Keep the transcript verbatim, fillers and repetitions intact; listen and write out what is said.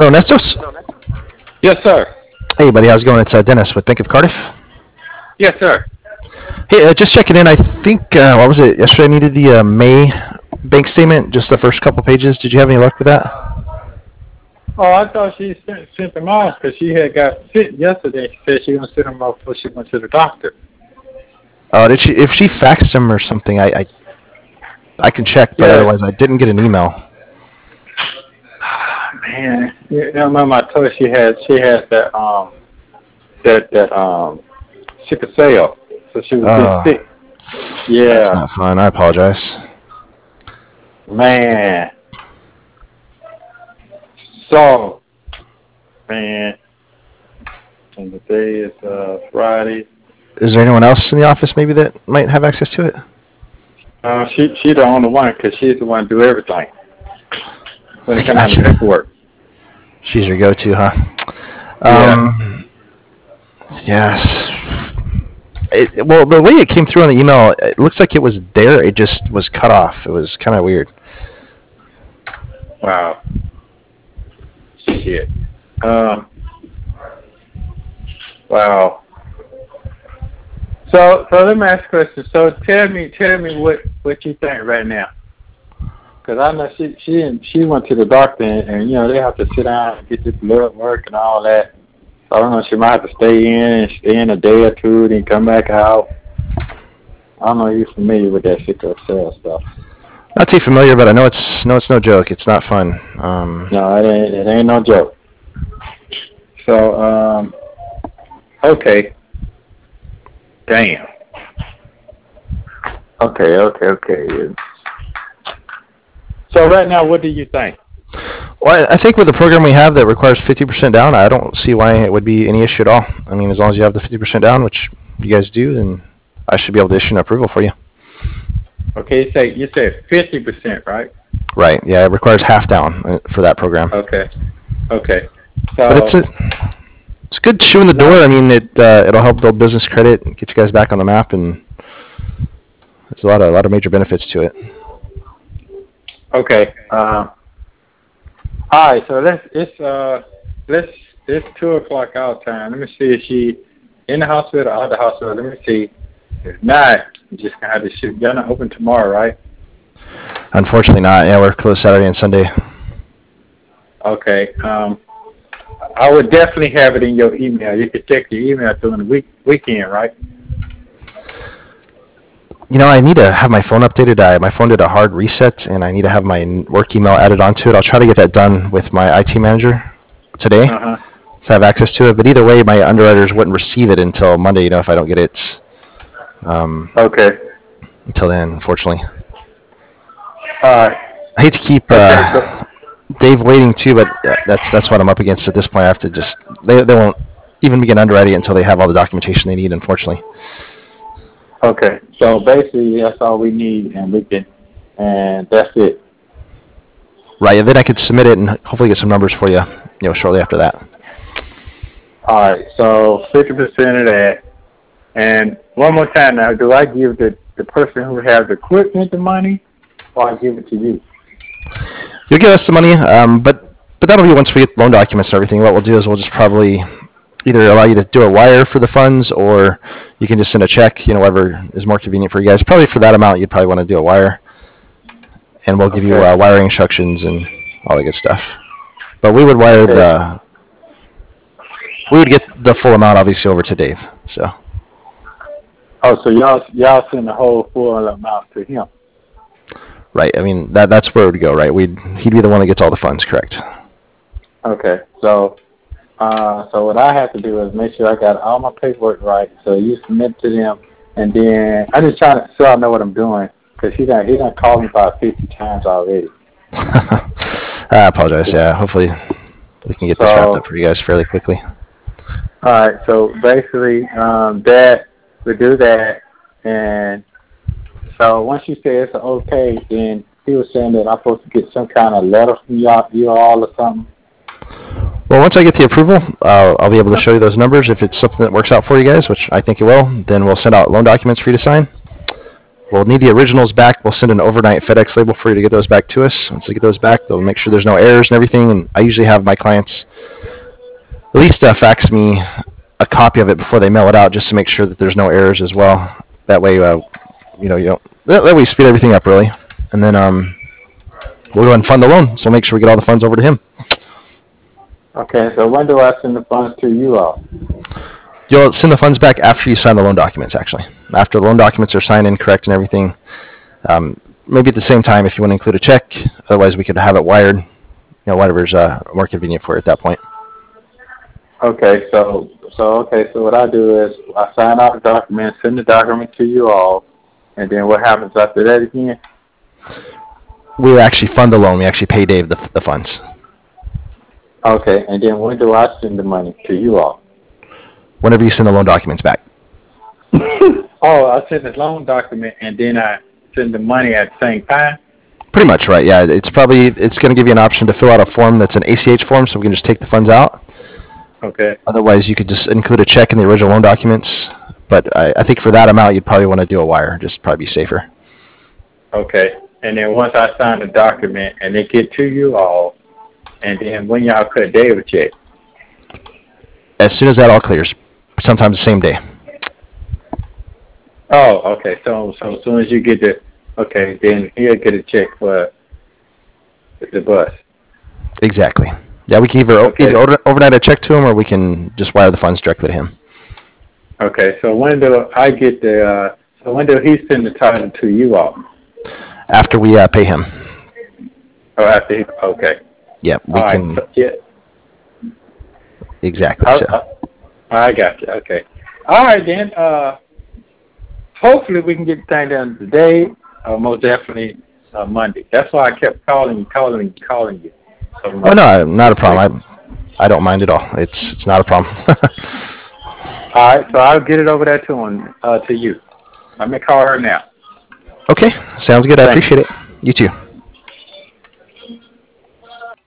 Hello, Nestos. Yes, sir. Hey, buddy, how's it going? It's uh, Dennis with Bank of Cardiff. Yes, sir. Hey, uh, just checking in. I think, uh, what was it, yesterday I needed the uh, May bank statement, just the first couple pages. Did you have any luck with that? Oh, I thought she sent, sent them off because she had got sick yesterday. She said she was going to send them off before she went to the doctor. Oh, did she? If she faxed them or something, I I, I can check, but Yeah. otherwise I didn't get an email. Man, you know, remember I told her she had she had that um that that um sickle cell, so she was Oh, getting sick. that's Yeah, not fun. I apologize. man. So, man, and the day is uh Friday. Is there anyone else in the office maybe that might have access to it? Uh, she she the only one because she's the one to do everything when I it comes down to gotcha. paperwork. She's your go-to, huh? Yeah. Um, yes. It, well, the way it came through on the email, it looks like it was there. It just was cut off. It was kind of weird. Wow. Shit. Um. Wow. So, so let me ask you a question. So, tell me, tell me what, what you think right now. Because I know she she she went to the doctor and, and you know they have to sit down and get this blood work and all that. So I don't know. She might have to stay in and stay in a day or two, then come back out. I don't know if you're familiar with that sickle cell stuff. Not too familiar, but I know it's no, it's no joke. It's not fun. Um, No, it ain't it ain't no joke. So, um, okay. Damn. Okay, okay, okay. So right now, what do you think? well, I I think with the program we have that requires fifty percent down, I don't see why it would be any issue at all. I mean, as long as you have the fifty percent down, which you guys do, then I should be able to issue an approval for you. Okay, you say you said fifty percent, right? Right. Yeah, it requires half down uh, for that program. Okay, okay. But it's So a it's a good shoe in the door. I mean, it uh, it'll help build business credit, get you guys back on the map, and there's a lot of a lot of major benefits to it. okay. Uh, all right. So let's it's uh let's it's two o'clock our time. Let me see if she in the hospital or out the hospital. Let me see. If not, you just gonna have to shoot. Y'all not open tomorrow, right? Unfortunately, not. Yeah, we're closed Saturday and Sunday. Okay. Um, I would definitely have it in your email. You could check your email during the week weekend, right? You know, I need to have my phone updated. I, my phone did a hard reset, and I need to have my work email added onto it. I'll try to get that done with my I T manager today, Uh huh. so I have access to it. But either way, my underwriters wouldn't receive it until Monday. You know, if I don't get it um, Okay. until then, unfortunately. All right. I hate to keep Okay. So uh, Dave waiting too, but uh, that's that's what I'm up against at this point. I have to just they they won't even begin underwriting until they have all the documentation they need. Unfortunately. okay. So basically, that's all we need, and we can, and that's it. Right, and then I could submit it and hopefully get some numbers for you, you know, shortly after that. All right. So fifty percent of that, and one more time now. Do I give the the person who has the equipment the money, or I give it to you? You'll give us the money, um, but but that'll be once we get loan documents and everything. What we'll do is we'll just probably either allow you to do a wire for the funds, or you can just send a check, you know, whatever is more convenient for you guys. Probably for that amount, you'd probably want to do a wire, and we'll give you Okay. uh, wiring instructions and all that good stuff. But we would wire Okay. the we would get the full amount obviously over to Dave. So Oh, so y'all y'all send the whole full amount to him. right, I mean that that's where it would go. Right, we'd he'd be the one that gets all the funds. Correct. Okay. So, uh, so what I have to do is make sure I got all my paperwork right. So you submit to them, and then I just try to so I know what I'm doing because he done he done called me about fifty times already. I apologize. Yeah, hopefully we can get this wrapped So, up for you guys fairly quickly. all right. So basically, um, that we do that, and so once you say it's okay, then he was saying that I'm supposed to get some kind of letter from y'all, you all or something. Well, once I get the approval, uh, I'll be able to show you those numbers. If it's something that works out for you guys, which I think it will, then we'll send out loan documents for you to sign. We'll need the originals back. We'll send an overnight FedEx label for you to get those back to us. Once they get those back, they'll make sure there's no errors and everything. And I usually have my clients at least uh, fax me a copy of it before they mail it out, just to make sure that there's no errors as well. That way, uh, you know, you don't. That, that way, we speed everything up really, and then um, we'll go ahead and fund the loan. So make sure we get all the funds over to him. Okay, so when do I send the funds to you all? You'll send the funds back after you sign the loan documents, actually. After the loan documents are signed in, correct, and everything. Um, maybe at the same time if you want to include a check. Otherwise, we could have it wired. You know, whatever's uh, more convenient for you at that point. Okay, so so okay, so what I do is I sign out the document, send the document to you all, and then what happens after that again? We actually fund the loan. We actually pay Dave the, the funds. Okay, and then when do I send the money to you all? Whenever you send the loan documents back. Oh, I send the loan document and then I send the money at the same time? Pretty much, right, yeah. It's probably, it's going to give you an option to fill out a form that's an A C H form, so we can just take the funds out. Okay. Otherwise, you could just include a check in the original loan documents. But I, I think for that amount, you'd probably want to do a wire, just probably be safer. Okay, and then once I sign the document and they get to you all, and then when y'all cut Dave a check? As soon as that all clears, sometimes the same day. Oh, okay. So, so as soon as you get the, okay, then he'll get a check for the bus. Exactly. Yeah, we can either, Okay. either over, overnight a check to him, or we can just wire the funds directly to him. Okay. So when do I get the? Uh, so when do he send the title to you all? After we uh, pay him. Oh, after he. Okay. Yeah, we All right. can. So, yeah. Exactly. I, So. I, I got you. Okay. All right then. Uh, hopefully we can get the thing done today. Uh, most definitely uh, Monday. That's why I kept calling, calling, calling you. So Oh no, not a problem. I I don't mind at all. It's it's not a problem. All right, so I'll get it over there to him, uh, to you. Let me call her now. Okay, sounds good. I Thank you. appreciate it. You too.